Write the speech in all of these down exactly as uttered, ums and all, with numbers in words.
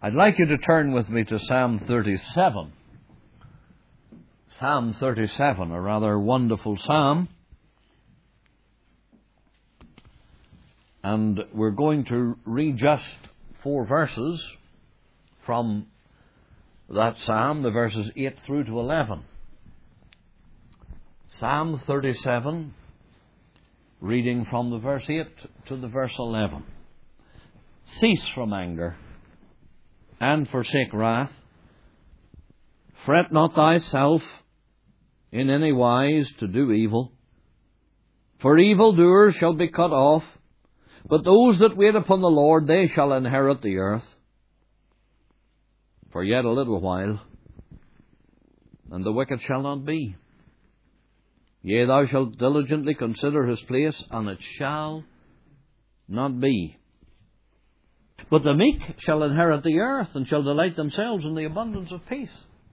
I'd like you to turn with me to Psalm thirty-seven. Psalm thirty-seven, a rather wonderful psalm. And we're going to read just four verses from that psalm, the verses eight through to eleven. Psalm thirty-seven, reading from the verse eight to the verse eleven. Cease from anger, and forsake wrath. Fret not thyself in any wise to do evil. For evildoers shall be cut off, but those that wait upon the Lord, they shall inherit the earth. For yet a little while, and the wicked shall not be. Yea, thou shalt diligently consider his place, and it shall not be. But the meek shall inherit the earth, and shall delight themselves in the abundance of peace.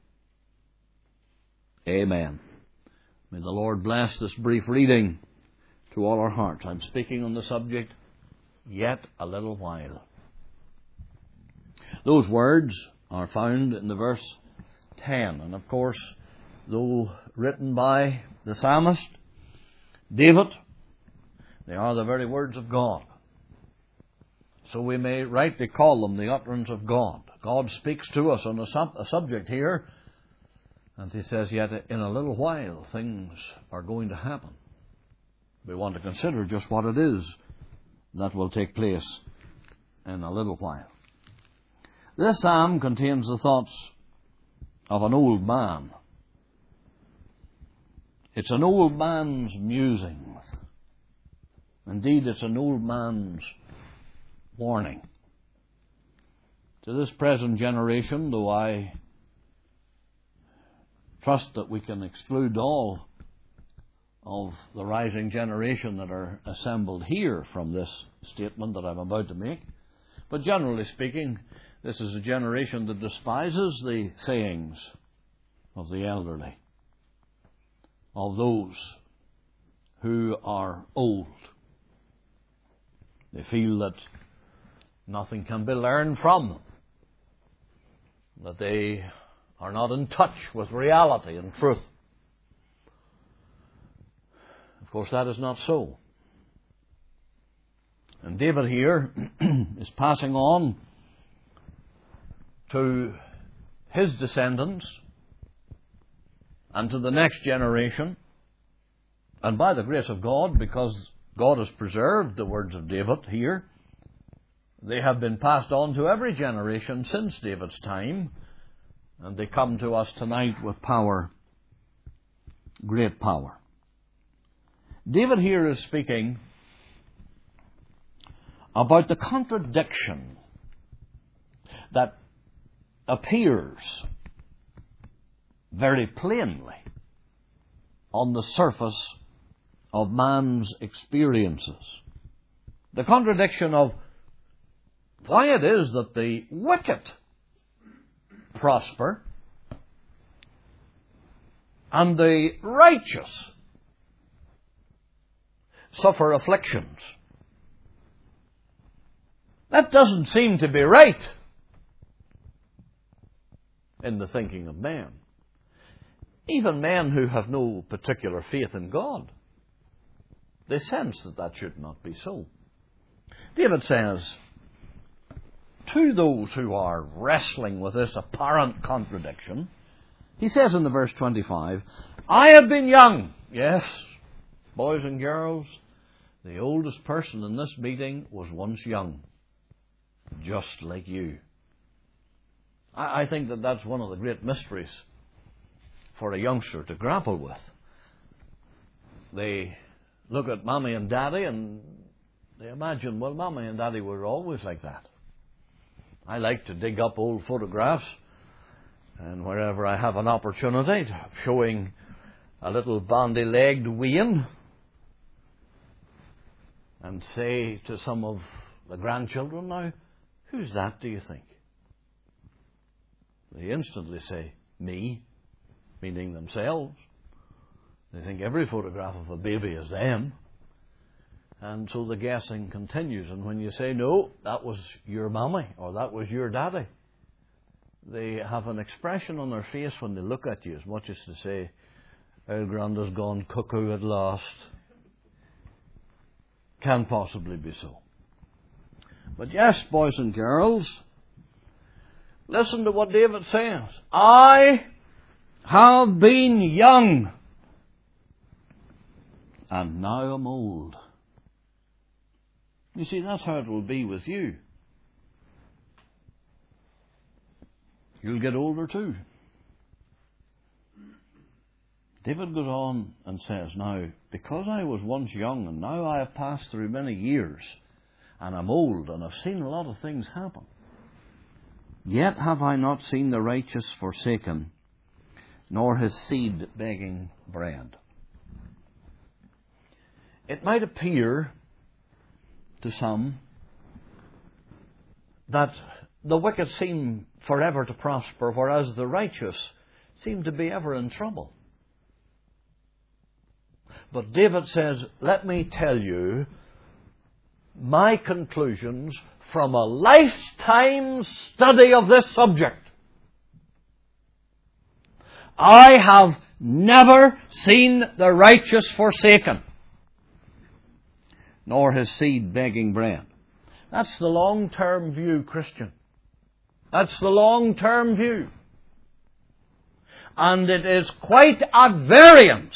Amen. May the Lord bless this brief reading to all our hearts. I'm speaking on the subject, yet a little while. Those words are found in the verse ten. And of course, though written by the psalmist, David, they are the very words of God. So we may rightly call them the utterance of God. God speaks to us on a, sub- a subject here, and he says, yet in a little while things are going to happen. We want to consider just what it is that will take place in a little while. This psalm contains the thoughts of an old man. It's an old man's musings. Indeed, it's an old man's warning. To this present generation, though I trust that we can exclude all of the rising generation that are assembled here from this statement that I'm about to make, but generally speaking, this is a generation that despises the sayings of the elderly, of those who are old. They feel that nothing can be learned from them, that they are not in touch with reality and truth. Of course, that is not so. And David here is passing on to his descendants and to the next generation. And by the grace of God, because God has preserved the words of David here, they have been passed on to every generation since David's time, and they come to us tonight with power, great power. David here is speaking about the contradiction that appears very plainly on the surface of man's experiences. The contradiction of why it is that the wicked prosper and the righteous suffer afflictions. That doesn't seem to be right in the thinking of man. Even men who have no particular faith in God, they sense that that should not be so. David says, to those who are wrestling with this apparent contradiction, he says in the verse twenty-five, I have been young. Yes, boys and girls, the oldest person in this meeting was once young, just like you. I, I think that that's one of the great mysteries for a youngster to grapple with. They look at Mommy and Daddy and they imagine, well, Mommy and Daddy were always like that. I like to dig up old photographs, and wherever I have an opportunity, showing a little bandy-legged Wayne, and say to some of the grandchildren, now, who's that, do you think? They instantly say, me, meaning themselves. They think every photograph of a baby is them. And so the guessing continues. And when you say, no, that was your mommy or that was your daddy, they have an expression on their face when they look at you, as much as to say, El Grande's gone cuckoo at last. Can't possibly be so. But yes, boys and girls, listen to what David says. I have been young, and now I'm old. You see, that's how it will be with you. You'll get older too. David goes on and says, now, because I was once young and now I have passed through many years and I'm old and I've seen a lot of things happen, yet have I not seen the righteous forsaken, nor his seed begging bread. It might appear to some that the wicked seem forever to prosper, whereas the righteous seem to be ever in trouble. But David says, let me tell you my conclusions from a lifetime study of this subject. I have never seen the righteous forsaken, nor his seed begging bread. That's the long-term view, Christian. That's the long-term view. And it is quite at variance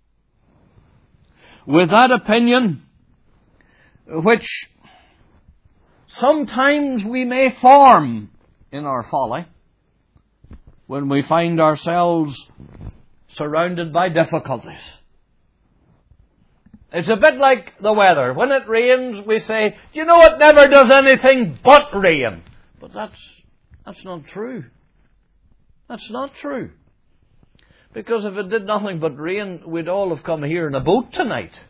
with that opinion which sometimes we may form in our folly when we find ourselves surrounded by difficulties. It's a bit like the weather. When it rains, we say, do you know it never does anything but rain? But that's, that's not true. That's not true. Because if it did nothing but rain, we'd all have come here in a boat tonight.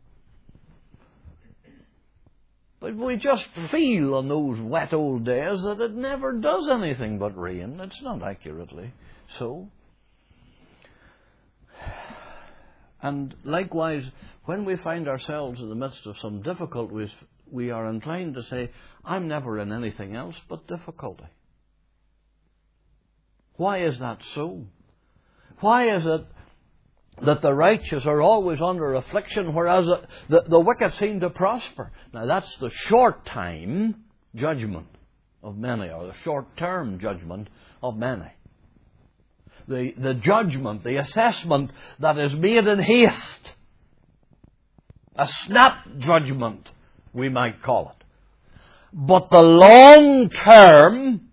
But we just feel on those wet old days that it never does anything but rain. It's not accurately so. And likewise, when we find ourselves in the midst of some difficulties, we are inclined to say, I'm never in anything else but difficulty. Why is that so? Why is it that the righteous are always under affliction, whereas the, the wicked seem to prosper? Now that's the short-time judgment of many, or the short-term judgment of many. The, the judgment, the assessment that is made in haste. A snap judgment, we might call it. But the long-term,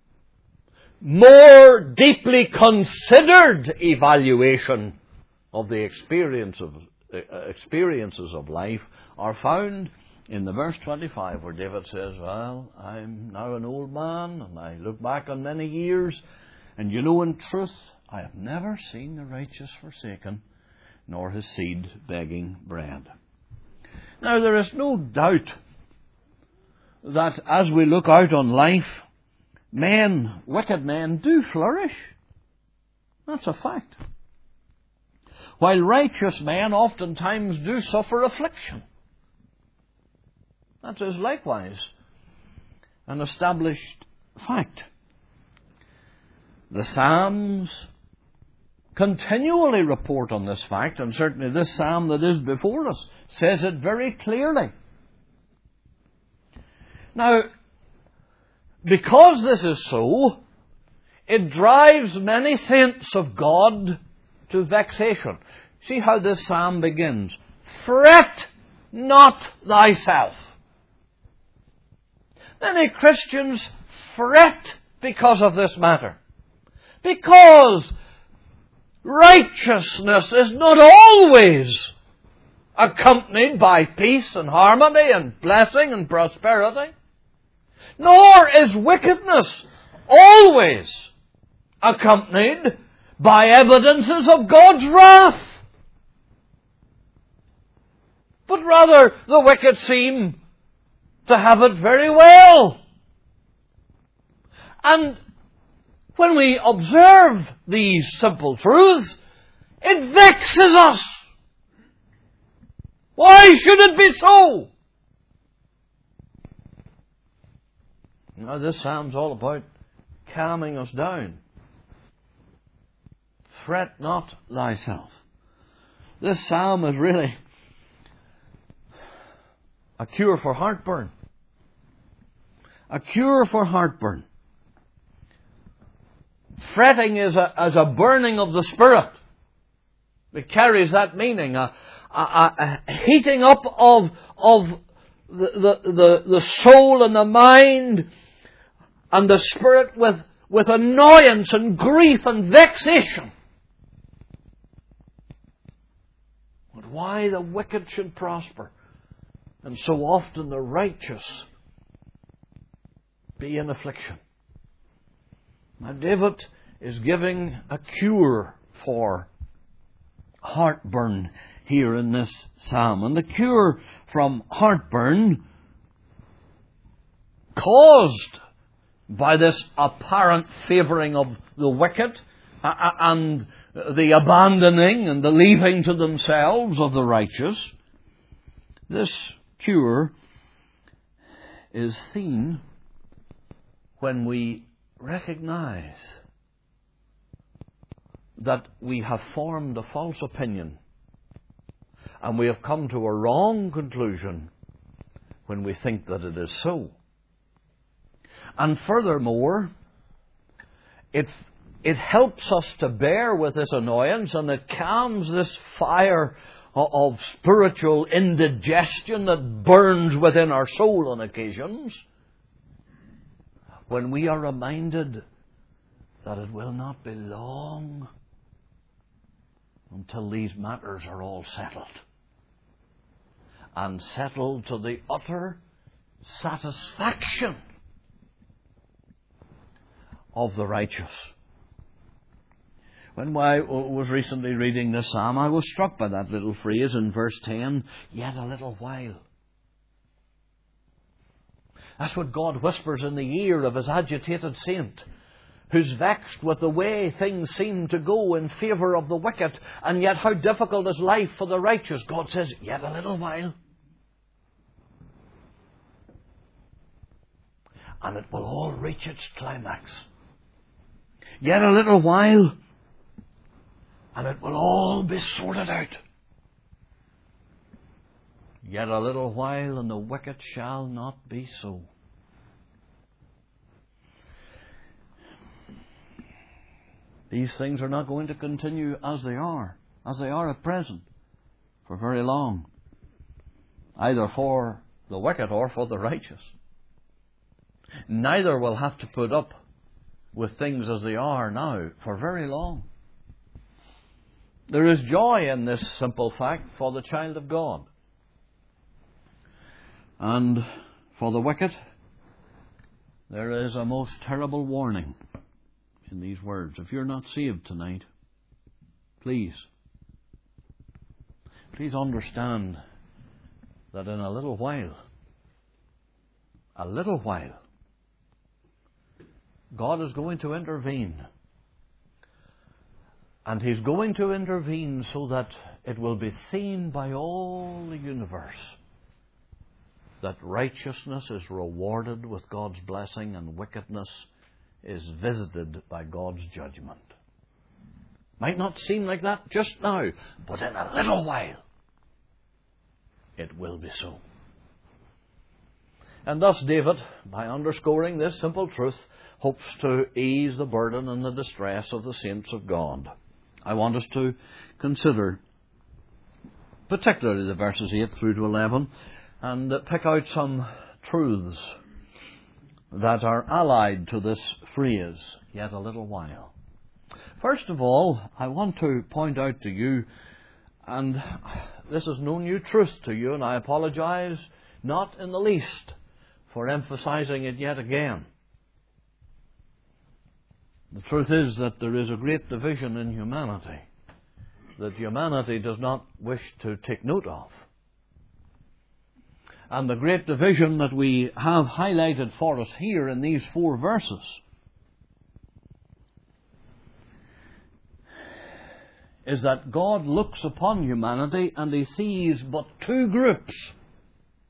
more deeply considered evaluation of the experience of, uh, experiences of life are found in the verse twenty-five, where David says, well, I'm now an old man, and I look back on many years, and you know in truth, I have never seen the righteous forsaken, nor his seed begging bread. Now, there is no doubt that as we look out on life, men, wicked men, do flourish. That's a fact. While righteous men oftentimes do suffer affliction. That is likewise an established fact. The Psalms continually report on this fact, and certainly this psalm that is before us says it very clearly. Now, because this is so, it drives many saints of God to vexation. See how this psalm begins. Fret not thyself. Many Christians fret because of this matter. Because righteousness is not always accompanied by peace and harmony and blessing and prosperity. Nor is wickedness always accompanied by evidences of God's wrath. But rather, the wicked seem to have it very well. And when we observe these simple truths, it vexes us. Why should it be so? Now, this psalm's all about calming us down. Fret not thyself. This psalm is really a cure for heartburn. A cure for heartburn. Fretting is a, as a burning of the spirit. It carries that meaning. A, a, a heating up of, of the, the, the, the soul and the mind and the spirit with, with annoyance and grief and vexation. But why the wicked should prosper, and so often the righteous be in affliction. Now David is giving a cure for heartburn here in this psalm. And the cure from heartburn, caused by this apparent favouring of the wicked and the abandoning and the leaving to themselves of the righteous, this cure is seen when we recognize that we have formed a false opinion and we have come to a wrong conclusion when we think that it is so. And furthermore, it, it helps us to bear with this annoyance, and it calms this fire of spiritual indigestion that burns within our soul on occasions, when we are reminded that it will not be long until these matters are all settled, and settled to the utter satisfaction of the righteous. When I was recently reading this psalm, I was struck by that little phrase in verse ten, yet a little while. That's what God whispers in the ear of His agitated saint, who's vexed with the way things seem to go in favour of the wicked, and yet how difficult is life for the righteous. God says, yet a little while, and it will all reach its climax. Yet a little while, and it will all be sorted out. Yet a little while, and the wicked shall not be so. These things are not going to continue as they are, as they are at present, for very long, either for the wicked or for the righteous. Neither will have to put up with things as they are now for very long. There is joy in this simple fact for the child of God. And for the wicked, there is a most terrible warning in these words. If you're not saved tonight, please, please understand that in a little while, a little while, God is going to intervene. And He's going to intervene so that it will be seen by all the universe that righteousness is rewarded with God's blessing and wickedness is visited by God's judgment. Might not seem like that just now, but in a little while it will be so. And thus David, by underscoring this simple truth, hopes to ease the burden and the distress of the saints of God. I want us to consider particularly the verses eight through to eleven and pick out some truths that are allied to this phrase, yet a little while. First of all, I want to point out to you, and this is no new truth to you, and I apologize not in the least for emphasizing it yet again. The truth is that there is a great division in humanity that humanity does not wish to take note of. And the great division that we have highlighted for us here in these four verses is that God looks upon humanity and He sees but two groups,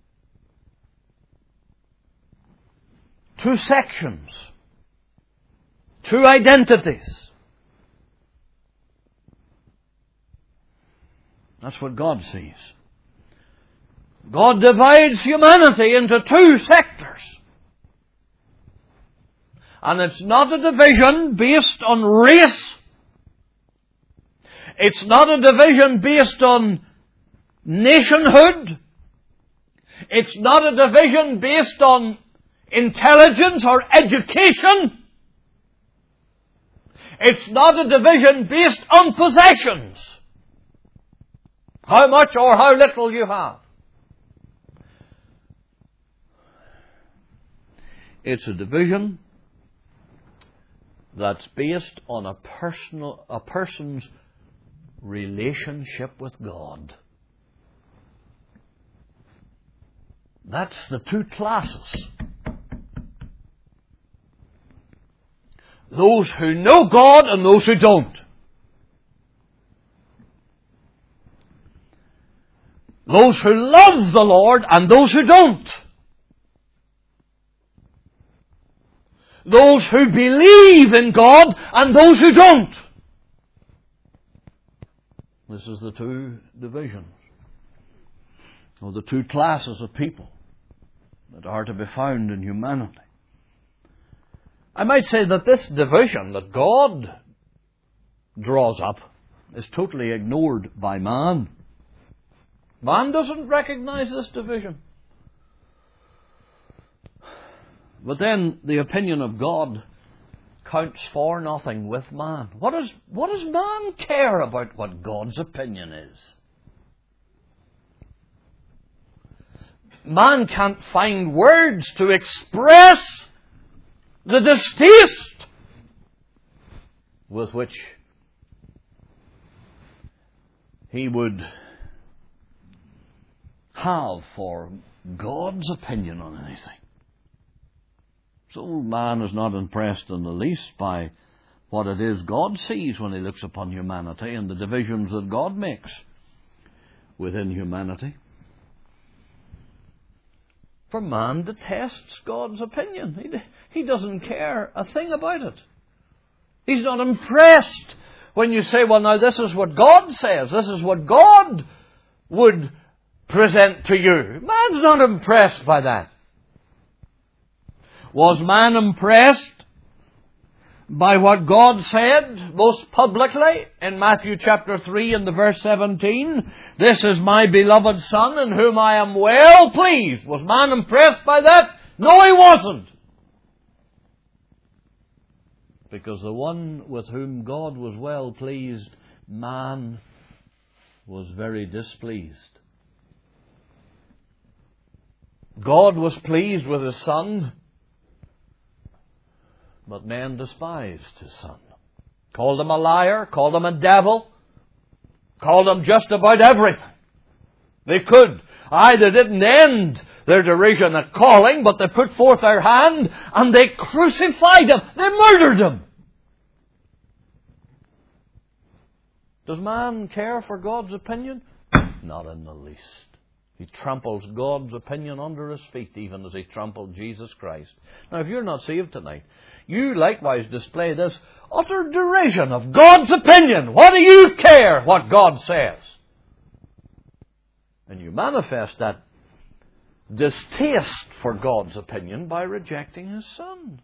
two sections two identities. That's what God sees. God divides humanity into two sectors. And it's not a division based on race. It's not a division based on nationhood. It's not a division based on intelligence or education. It's not a division based on possessions. How much or how little you have. It's a division that's based on a personal, a person's relationship with God. That's the two classes. Those who know God and those who don't. Those who love the Lord and those who don't. Those who believe in God and those who don't. This is the two divisions, or the two classes of people that are to be found in humanity. I might say that this division that God draws up is totally ignored by man. Man doesn't recognize this division. But then the opinion of God counts for nothing with man. What does, what does man care about what God's opinion is? Man can't find words to express the distaste with which he would have for God's opinion on anything. So man is not impressed in the least by what it is God sees when he looks upon humanity and the divisions that God makes within humanity. For man detests God's opinion. He, he doesn't care a thing about it. He's not impressed when you say, well, now this is what God says. This is what God would present to you. Man's not impressed by that. Was man impressed by what God said most publicly in Matthew chapter three and the verse seventeen? This is my beloved Son in whom I am well pleased. Was man impressed by that? No, he wasn't. Because the one with whom God was well pleased, man was very displeased. God was pleased with His Son, but men despised His Son. Called Him a liar, called Him a devil, called Him just about everything they could. Aye, they didn't end their derision at calling, but they put forth their hand and they crucified Him. They murdered Him. Does man care for God's opinion? Not in the least. He tramples God's opinion under his feet, even as he trampled Jesus Christ. Now, if you're not saved tonight, you likewise display this utter derision of God's opinion. What do you care what God says? And you manifest that distaste for God's opinion by rejecting His Son.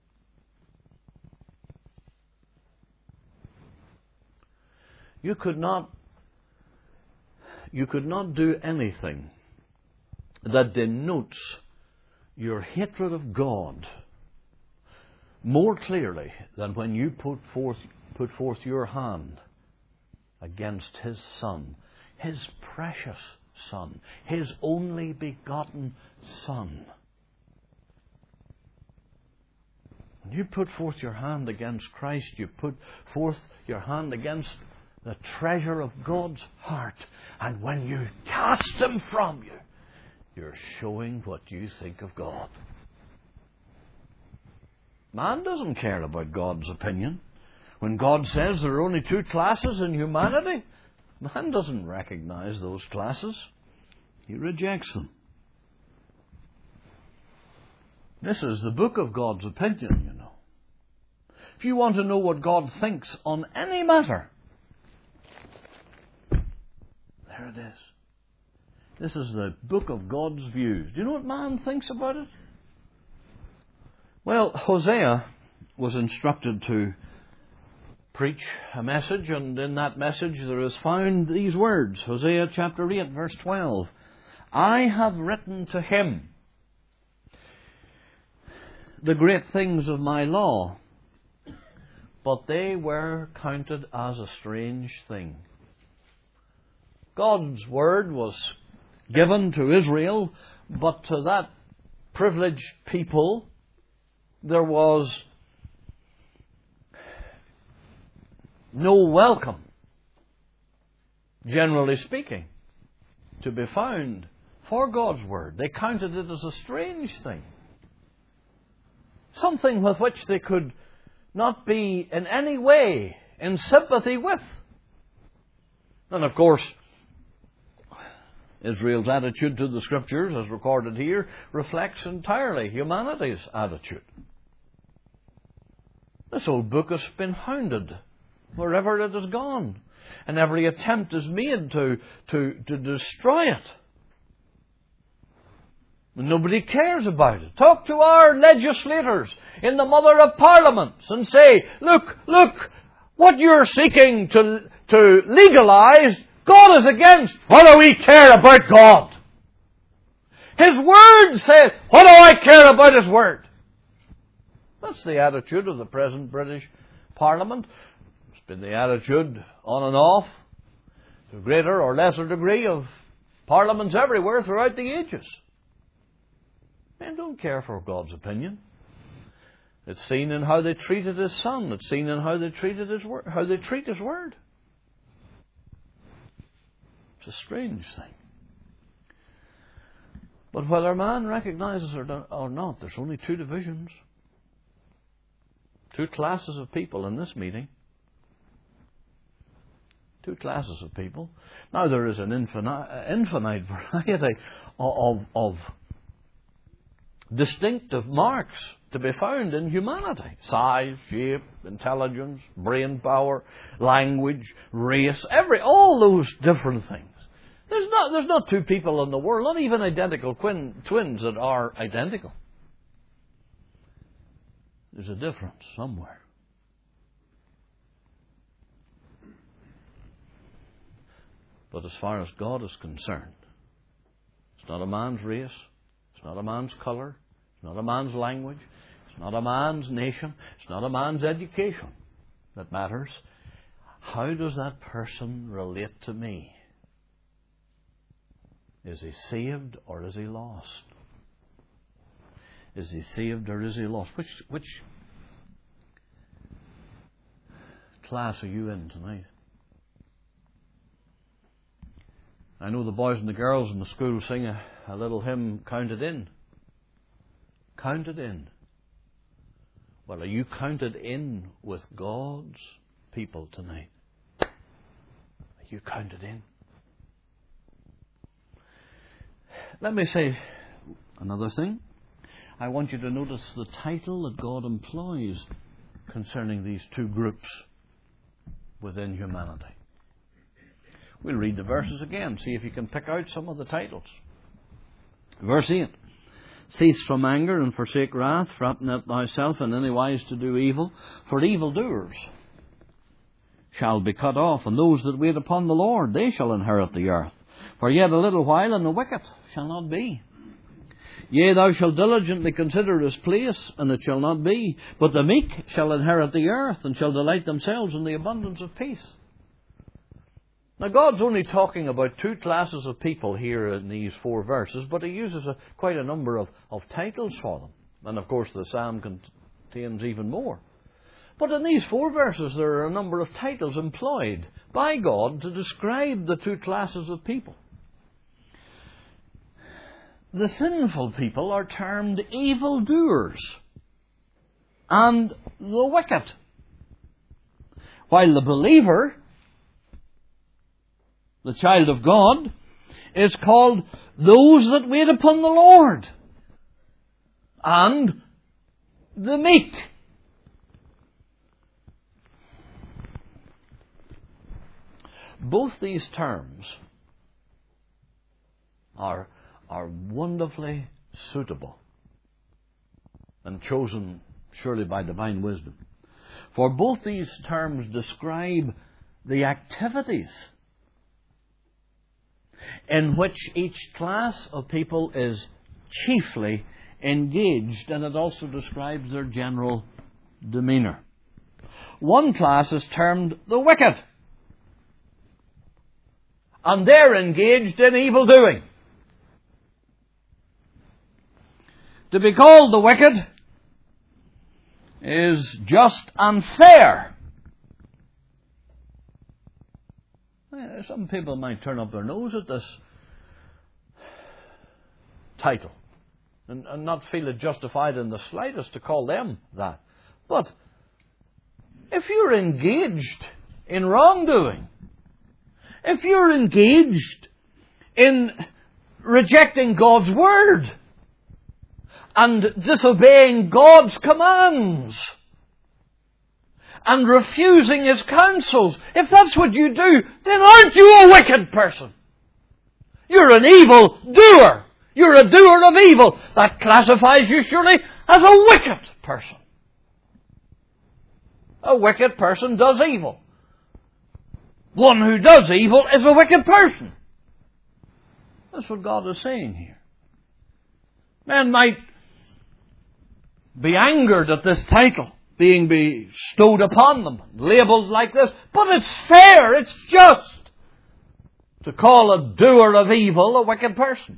You could not You could not do anything that denotes your hatred of God more clearly than when you put forth, put forth your hand against His Son, His precious Son, His only begotten Son. When you put forth your hand against Christ, you put forth your hand against the treasure of God's heart. And when you cast Him from you, you're showing what you think of God. Man doesn't care about God's opinion. When God says there are only two classes in humanity, man doesn't recognize those classes. He rejects them. This is the book of God's opinion, you know. if you want to know what God thinks on any matter, there it is. This is the book of God's views. Do you know what man thinks about it? Well, Hosea was instructed to preach a message, and in that message there is found these words. Hosea chapter eight, verse twelve. I have written to him the great things of my law, but they were counted as a strange thing. God's word was given to Israel, but to that privileged people there was no welcome, generally speaking, to be found for God's word. They counted it as a strange thing, something with which they could not be in any way in sympathy with. And of course, Israel's attitude to the Scriptures, as recorded here, reflects entirely humanity's attitude. This old book has been hounded wherever it has gone, and every attempt is made to, to, to destroy it. Nobody cares about it. Talk to our legislators in the mother of parliaments and say, look, look, what you're seeking to, to legalize, God is against. What do we care about God? His Word says, what do I care about His Word? That's the attitude of the present British Parliament. It's been the attitude on and off, to a greater or lesser degree, of parliaments everywhere throughout the ages. Men don't care for God's opinion. It's seen in how they treated His Son. It's seen in how they treated His word, how they treat His Word. It's a strange thing. But whether man recognizes it or not, there's only two divisions, two classes of people in this meeting. Two classes of people. Now there is an infinite, infinite variety of, of distinctive marks to be found in humanity. Size, shape, intelligence, brain power, language, race, every all those different things. There's not, there's not two people in the world, not even identical twin, twins that are identical. There's a difference somewhere. But as far as God is concerned, it's not a man's race, it's not a man's colour, it's not a man's language, it's not a man's nation, it's not a man's education that matters. How does that person relate to me? Is he saved or is he lost? Is he saved or is he lost? Which, which class are you in tonight? I know the boys and the girls in the school sing a, a little hymn, Counted In. Counted in. Well, are you counted in with God's people tonight? Are you counted in? Let me say another thing. I want you to notice the title that God employs concerning these two groups within humanity. We'll read the verses again, see if you can pick out some of the titles. Verse eight. Cease from anger and forsake wrath, fret not thyself in any wise to do evil, for evildoers shall be cut off, and those that wait upon the Lord, they shall inherit the earth. For yet a little while, and the wicked shall not be. Yea, thou shalt diligently consider his place, and it shall not be. But the meek shall inherit the earth, and shall delight themselves in the abundance of peace. Now, God's only talking about two classes of people here in these four verses, but He uses a, quite a number of, of titles for them. And, of course, the psalm contains even more. But in these four verses, there are a number of titles employed by God to describe the two classes of people. The sinful people are termed evildoers, and the wicked, while the believer, the child of God, is called those that wait upon the Lord, and the meek. both these terms are, are wonderfully suitable and chosen surely by divine wisdom. For both these terms describe the activities in which each class of people is chiefly engaged, and it also describes their general demeanour. One class is termed the wicked, and they're engaged in evil doing. To be called the wicked is just unfair. Some people might turn up their nose at this title and, and not feel it justified in the slightest to call them that. But if you're engaged in wrongdoing, if you're engaged in rejecting God's Word and disobeying God's commands and refusing His counsels, if that's what you do, then aren't you a wicked person? You're an evil doer. You're a doer of evil. That classifies you surely as a wicked person. A wicked person does evil. One who does evil is a wicked person. That's what God is saying here. Men might be angered at this title being bestowed upon them, labelled like this, but it's fair, it's just to call a doer of evil a wicked person.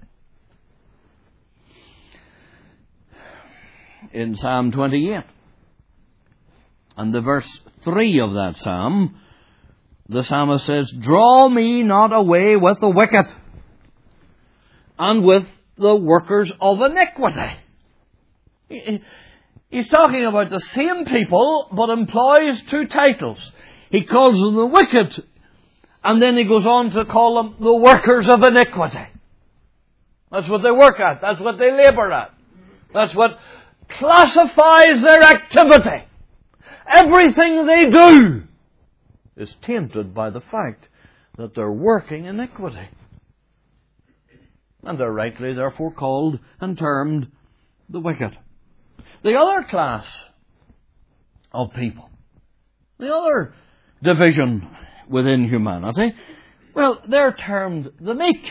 In Psalm twenty-eight, and the verse three of that psalm, the psalmist says, "Draw me not away with the wicked, and with the workers of iniquity." He's talking about the same people, but employs two titles. He calls them the wicked, and then he goes on to call them the workers of iniquity. That's what they work at. That's what they labour at. That's what classifies their activity. Everything they do is tainted by the fact that they're working iniquity. And they're rightly therefore called and termed the wicked. The other class of people, the other division within humanity, well, they're termed the meek.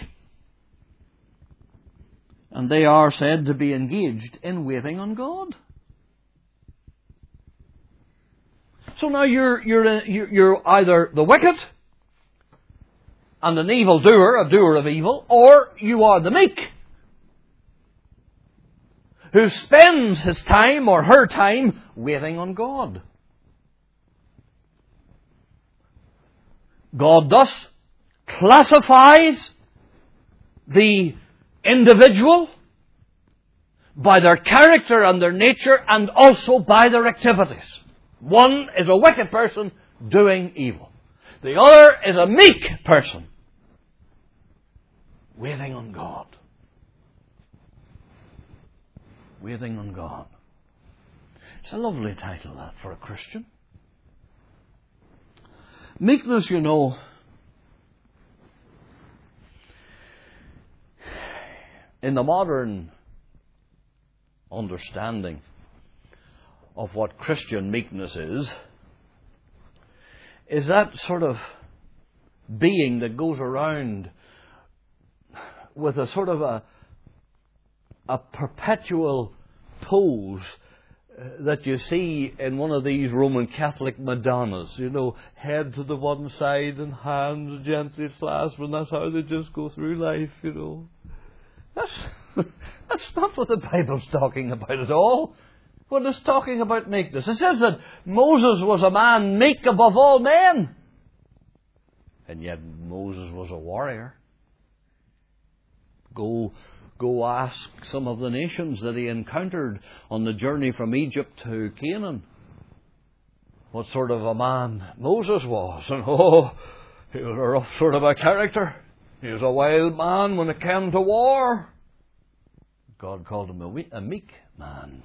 And they are said to be engaged in waiting on God. So now you're, you're, you're either the wicked and an evil doer, a doer of evil, or you are the meek, who spends his time or her time waiting on God. God thus classifies the individual by their character and their nature, and also by their activities. One is a wicked person doing evil. The other is a meek person waiting on God. Waiting on God. It's a lovely title, that, for a Christian. Meekness, you know, in the modern understanding of what Christian meekness is, is that sort of being that goes around with a sort of a a perpetual pose uh, that you see in one of these Roman Catholic Madonnas, you know, head to the one side and hands gently clasped, and that's how they just go through life, you know. That's, that's not what the Bible's talking about at all. When it's talking about meekness, it says that Moses was a man meek above all men. And yet Moses was a warrior. Go, go ask some of the nations that he encountered on the journey from Egypt to Canaan what sort of a man Moses was. And oh, he was a rough sort of a character. He was a wild man when it came to war. God called him a, we- a meek man.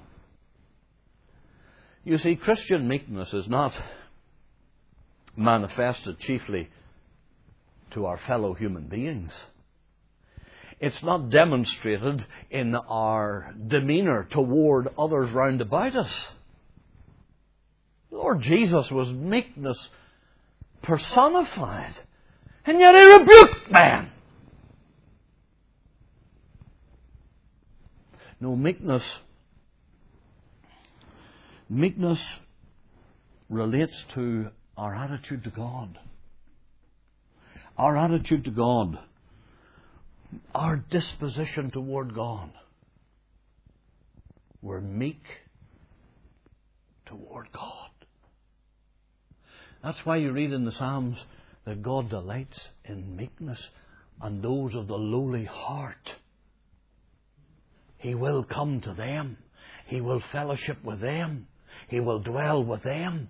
You see, Christian meekness is not manifested chiefly to our fellow human beings. It's not demonstrated in our demeanour toward others round about us. Lord Jesus was meekness personified, and yet He rebuked man. No, meekness, meekness relates to our attitude to God. Our attitude to God. Our disposition toward God. We're meek toward God. That's why you read in the Psalms that God delights in meekness and those of the lowly heart. He will come to them. He will fellowship with them. He will dwell with them.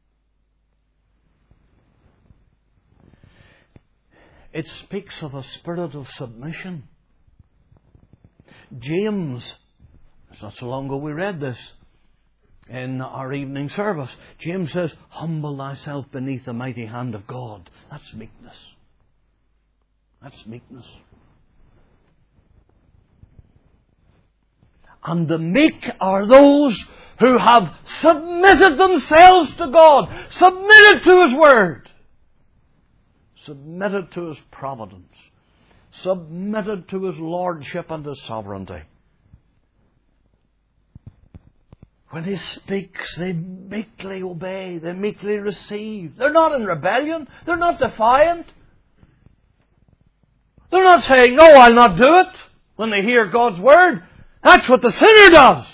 It speaks of a spirit of submission. James, it's not so long ago we read this in our evening service. James says, humble thyself beneath the mighty hand of God. That's meekness. That's meekness. And the meek are those who have submitted themselves to God, submitted to His Word, submitted to His providence, submitted to His lordship and His sovereignty. When He speaks, they meekly obey, they meekly receive. They're not in rebellion, they're not defiant. They're not saying, no, I'll not do it, when they hear God's Word. That's what the sinner does.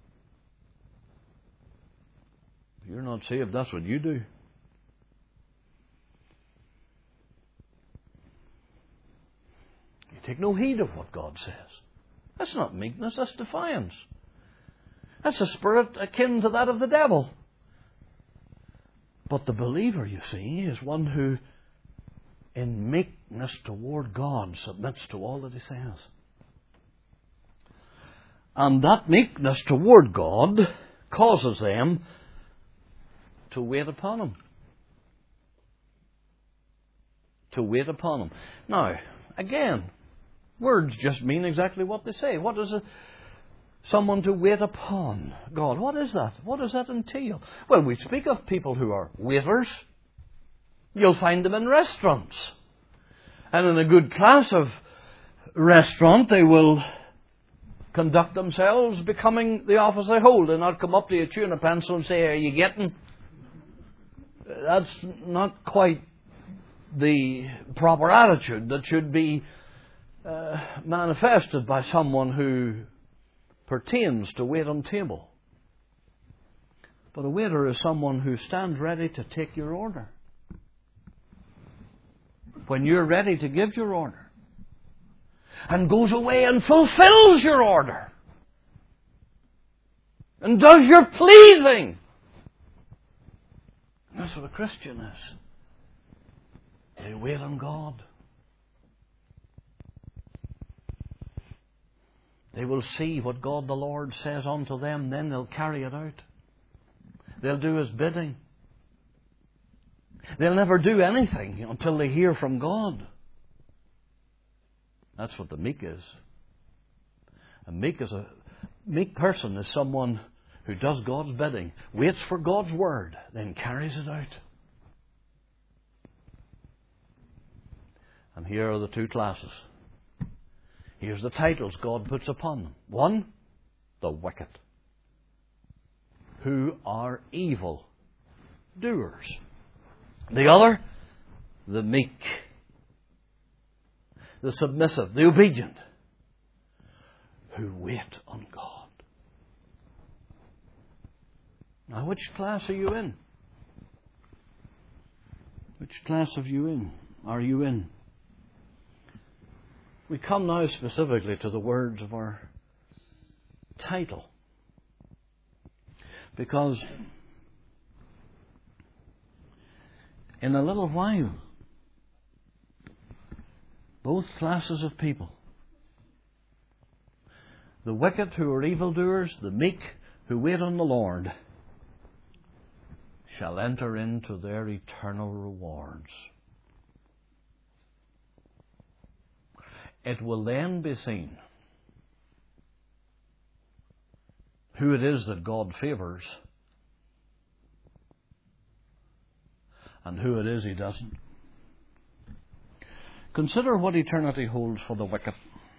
If you're not saved, that's what you do. You take no heed of what God says. That's not meekness, that's defiance. That's a spirit akin to that of the devil. But the believer, you see, is one who, in meekness toward God, submits to all that He says. And that meekness toward God causes them to wait upon Him. To wait upon Him. Now, again, words just mean exactly what they say. What is it? Someone to wait upon God. What is that? What does that entail? Well, we speak of people who are waiters. You'll find them in restaurants. And in a good class of restaurant, they will conduct themselves becoming the office they hold and not come up to you chewing a pencil and say, are you getting? That's not quite the proper attitude that should be uh, manifested by someone who pertains to wait on table. But a waiter is someone who stands ready to take your order. When you're ready to give your order. And goes away and fulfills your order. And does your pleasing. That's what a Christian is. They wait on God. They will see what God the Lord says unto them, then they'll carry it out. They'll do His bidding. They'll never do anything until they hear from God. That's what the meek is. A meek is a meek person is someone who does God's bidding, waits for God's word, then carries it out. And here are the two classes. Here's the titles God puts upon them. One, the wicked, who are evil doers. The other, the meek, the submissive, the obedient, who wait on God. Now, which class are you in? Which class are you in? Are you in? We come now specifically to the words of our title. Because in a little while, both classes of people, the wicked who are evildoers, the meek who wait on the Lord, shall enter into their eternal rewards. it will then be seen who it is that God favours and who it is He doesn't. Consider what eternity holds for the wicked.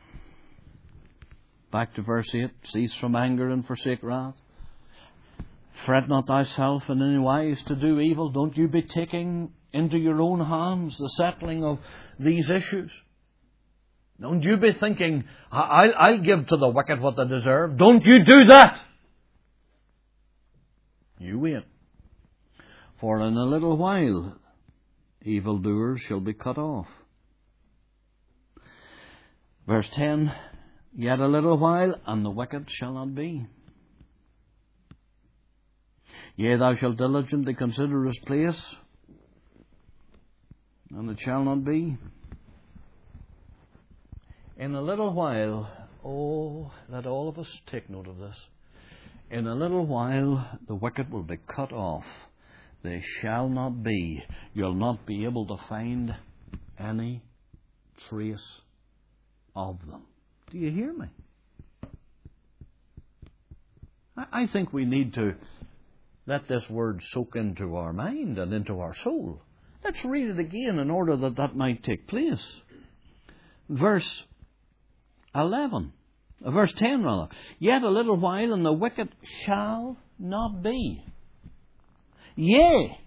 Back to verse eight. Cease from anger and forsake wrath. Fret not thyself in any wise to do evil. Don't you be taking into your own hands the settling of these issues. Don't you be thinking, I'll, I'll give to the wicked what they deserve. Don't you do that. You wait. For in a little while evildoers shall be cut off. Verse ten, yet a little while, and the wicked shall not be. Yea, thou shalt diligently consider his place, and it shall not be. In a little while, oh, let all of us take note of this. In a little while, the wicked will be cut off. They shall not be. You'll not be able to find any trace of them. Do you hear me? I think we need to let this word soak into our mind and into our soul. Let's read it again in order that that might take place. Verse eleven. Uh, verse ten rather. Yet a little while and the wicked shall not be. Yea,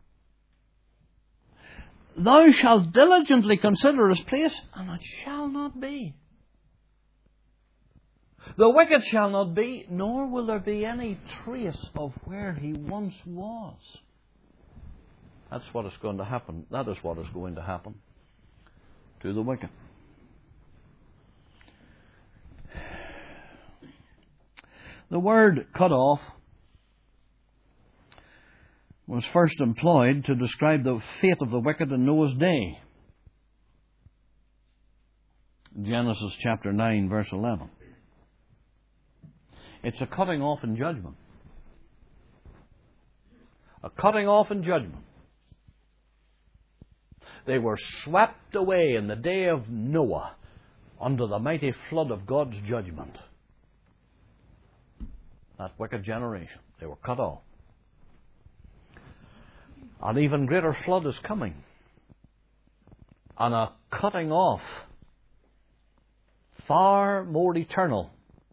thou shalt diligently consider his place, and it shall not be. The wicked shall not be, nor will there be any trace of where he once was. That's what is going to happen. That is what is going to happen to the wicked. The word cut off was first employed to describe the fate of the wicked in Noah's day. Genesis chapter nine, verse eleven. It's a cutting off in judgment. A cutting off in judgment. They were swept away in the day of Noah under the mighty flood of God's judgment. That wicked generation. They were cut off. An even greater flood is coming. And a cutting off far more eternal,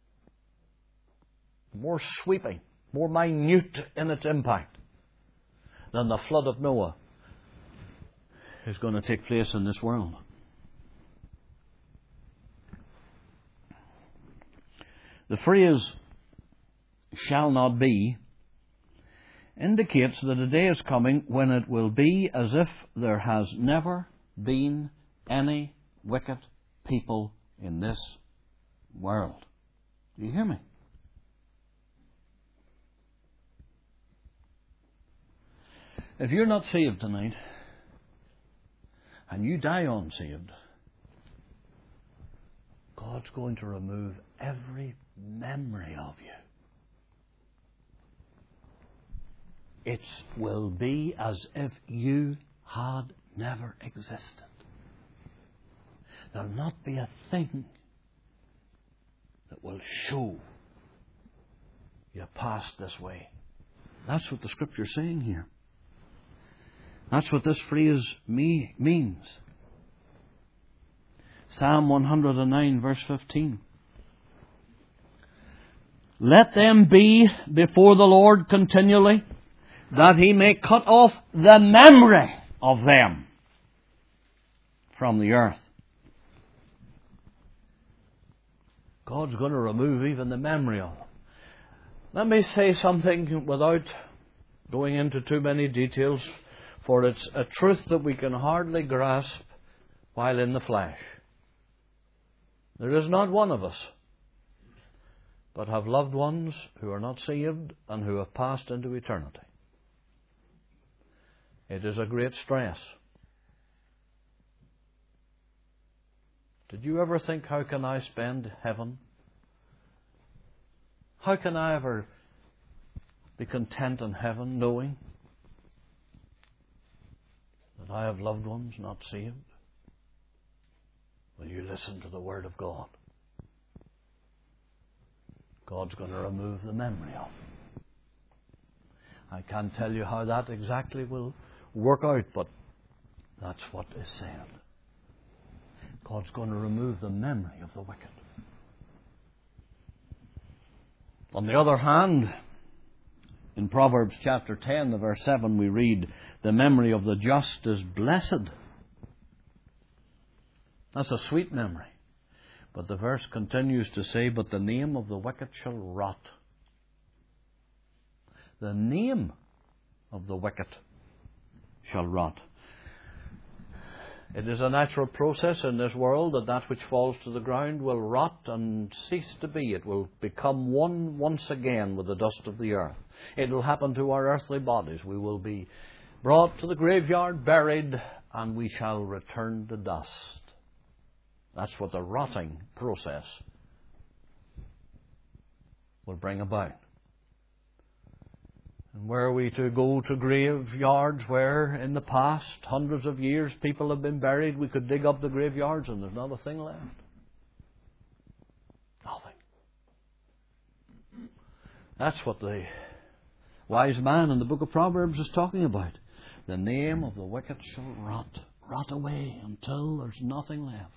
more sweeping, more minute in its impact than the flood of Noah is going to take place in this world. The phrase shall not be indicates that a day is coming when it will be as if there has never been any wicked people in this world. Do you hear me? If you're not saved tonight, and you die unsaved, God's going to remove every memory of you. It will be as if you had never existed. There'll not be a thing that will show you passed this way. That's what the Scripture's saying here. That's what this phrase me means. Psalm one hundred nine, verse fifteen. Let them be before the Lord continually, that He may cut off the memory of them from the earth. God's going to remove even the memory of them. Let me say something without going into too many details, for it's a truth that we can hardly grasp while in the flesh. There is not one of us but have loved ones who are not saved and who have passed into eternity. It is a great stress. Did you ever think, how can I spend heaven? How can I ever be content in heaven knowing that I have loved ones not saved? Will you listen to the Word of God? God's going to remove the memory of them. I can't tell you how that exactly will work out, but that's what is said. God's going to remove the memory of the wicked. On the other hand, in Proverbs chapter ten, the verse seven, we read, the memory of the just is blessed. That's a sweet memory. But the verse continues to say, but the name of the wicked shall rot. The name of the wicked shall rot. It is a natural process in this world that that which falls to the ground will rot and cease to be. It will become one once again with the dust of the earth. It will happen to our earthly bodies. We will be brought to the graveyard, buried, and we shall return to dust. That's what the rotting process will bring about. And where are we to go to graveyards where in the past, hundreds of years, people have been buried? We could dig up the graveyards and there's not a thing left. Nothing. That's what the wise man in the book of Proverbs is talking about. The name of the wicked shall rot, rot away until there's nothing left.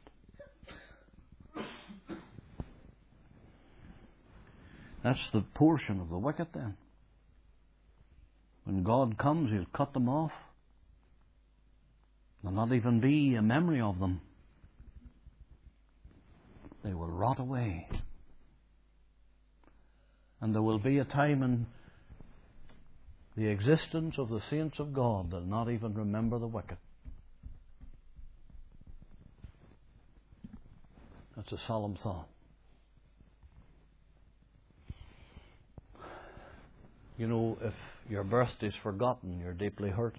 That's the portion of the wicked then. When God comes, He'll cut them off. There'll not even be a memory of them. They will rot away. And there will be a time in the existence of the saints of God that will not even remember the wicked. That's a solemn thought. You know, if your birthday is forgotten, you're deeply hurt.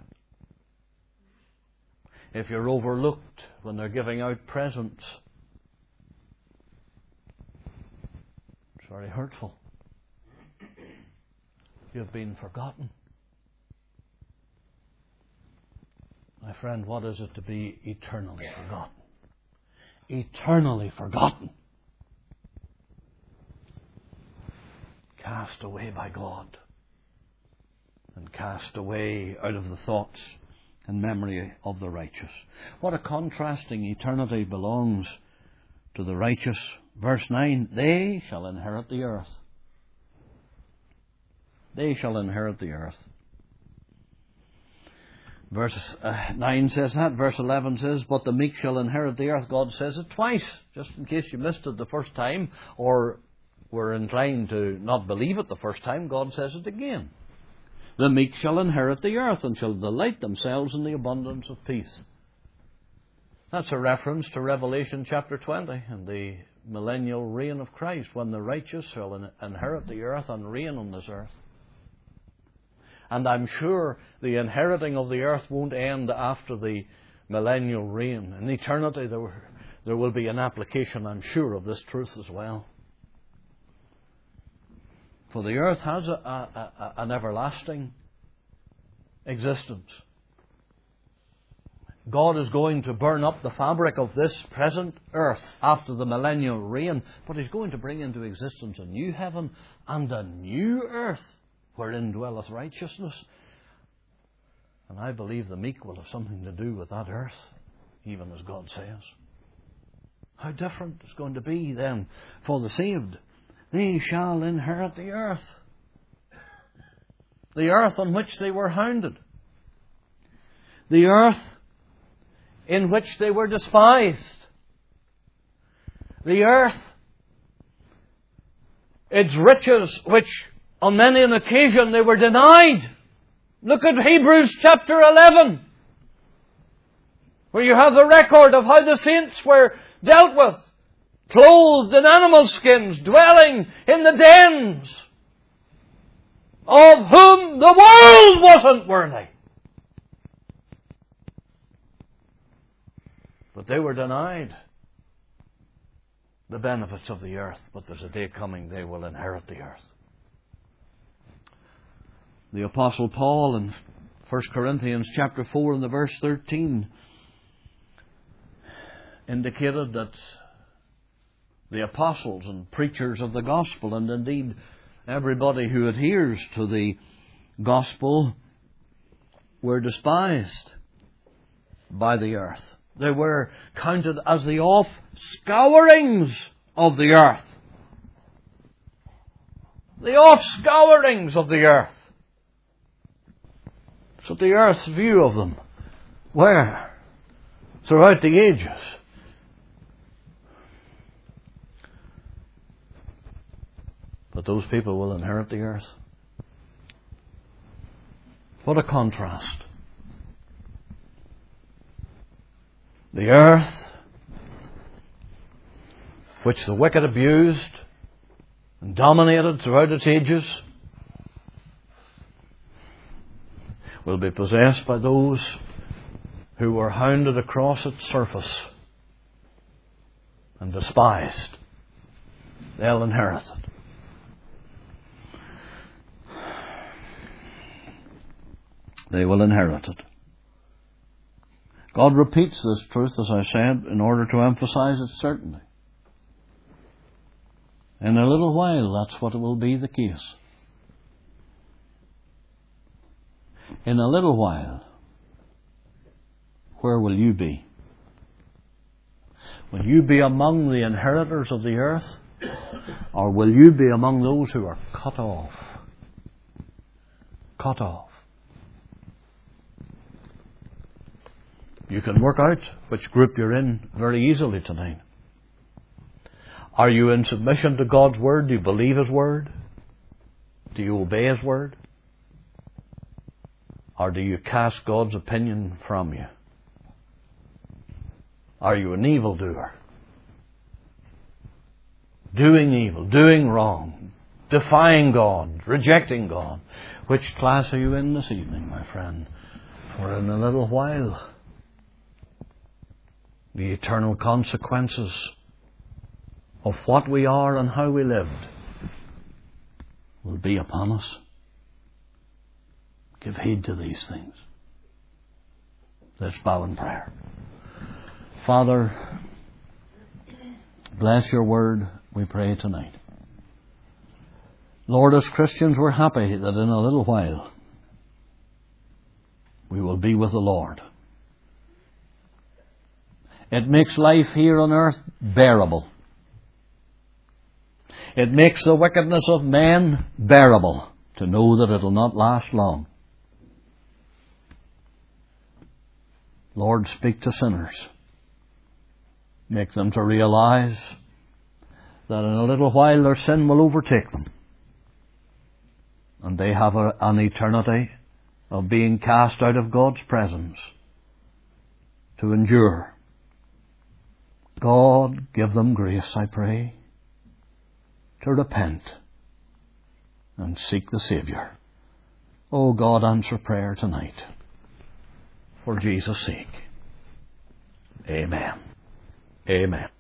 If you're overlooked when they're giving out presents, it's very hurtful. You've been forgotten. My friend, what is it to be eternally forgotten? Eternally forgotten. Cast away by God. And cast away out of the thoughts and memory of the righteous. What a contrasting eternity belongs to the righteous. Verse nine, they shall inherit the earth. They shall inherit the earth. Verse uh, nine says that. Verse eleven says, but the meek shall inherit the earth. God says it twice, just in case you missed it the first time, or were inclined to not believe it the first time. God says it again. The meek shall inherit the earth and shall delight themselves in the abundance of peace. That's a reference to Revelation chapter twenty and the millennial reign of Christ, when the righteous shall in- inherit the earth and reign on this earth. And I'm sure the inheriting of the earth won't end after the millennial reign. In eternity there, were, there will be an application, I'm sure, of this truth as well. For the earth has a, a, a, an everlasting existence. God is going to burn up the fabric of this present earth after the millennial reign, but He's going to bring into existence a new heaven and a new earth wherein dwelleth righteousness. And I believe the meek will have something to do with that earth, even as God says. How different it's going to be then for the saved. They shall inherit the earth. The earth on which they were hounded. The earth in which they were despised. The earth, its riches, which on many an occasion they were denied. Look at Hebrews chapter eleven, where you have the record of how the saints were dealt with. Clothed in animal skins, dwelling in the dens, of whom the world wasn't worthy. But they were denied the benefits of the earth. But there's a day coming they will inherit the earth. The Apostle Paul in First Corinthians chapter four and the verse thirteen indicated that the apostles and preachers of the gospel, and indeed everybody who adheres to the gospel, were despised by the earth. They were counted as the offscourings of the earth. The offscourings of the earth. So the earth's view of them were throughout the ages. But those people will inherit the earth. What a contrast. The earth, which the wicked abused and dominated throughout its ages, will be possessed by those who were hounded across its surface and despised. They'll inherit it. They will inherit it. God repeats this truth, as I said, in order to emphasize its certainty. In a little while, that's what will be the case. In a little while, where will you be? Will you be among the inheritors of the earth? Or will you be among those who are cut off? Cut off. You can work out which group you're in very easily tonight. Are you in submission to God's Word? Do you believe His Word? Do you obey His Word? Or do you cast God's opinion from you? Are you an evildoer? Doing evil, doing wrong, defying God, rejecting God. Which class are you in this evening, my friend? For in a little while, the eternal consequences of what we are and how we lived will be upon us. Give heed to these things. Let's bow in prayer. Father, bless your word, we pray tonight. Lord, as Christians, we're happy that in a little while we will be with the Lord. It makes life here on earth bearable. It makes the wickedness of men bearable to know that it will not last long. Lord, speak to sinners. Make them to realize that in a little while their sin will overtake them. And they have a, an eternity of being cast out of God's presence to endure. God, give them grace, I pray, to repent and seek the Saviour. Oh God, answer prayer tonight. For Jesus' sake. Amen. Amen.